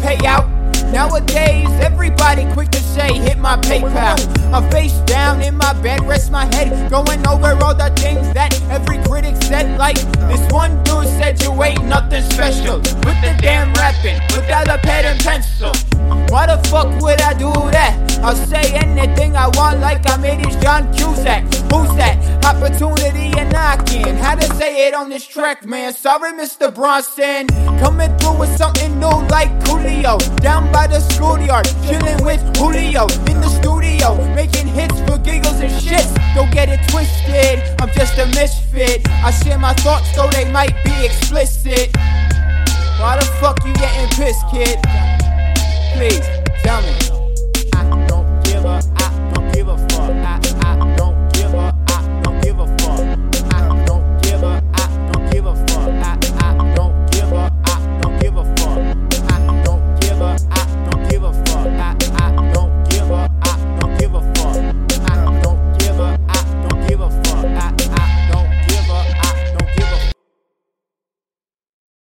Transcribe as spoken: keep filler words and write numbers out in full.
payout. Nowadays, everybody quick to say, hit my PayPal. I'm face down in my bed, rest my head, going over all the things that every critic said. Like, this one dude said you ain't nothing special with the damn rapping, without a pen and pencil. Why the fuck would I do that? I'll say anything I want like I'm it is John Cusack. Who's that? Opportunity and knocking. How to say it on this track, man? Sorry, Mister Bronson. Coming through with something new like Coolio. Down by the schoolyard, chilling with Julio. In the studio, making hits for giggles and shits. Don't get it twisted, I'm just a misfit. I share my thoughts so they might be explicit. Why the fuck you getting pissed, kid? Please.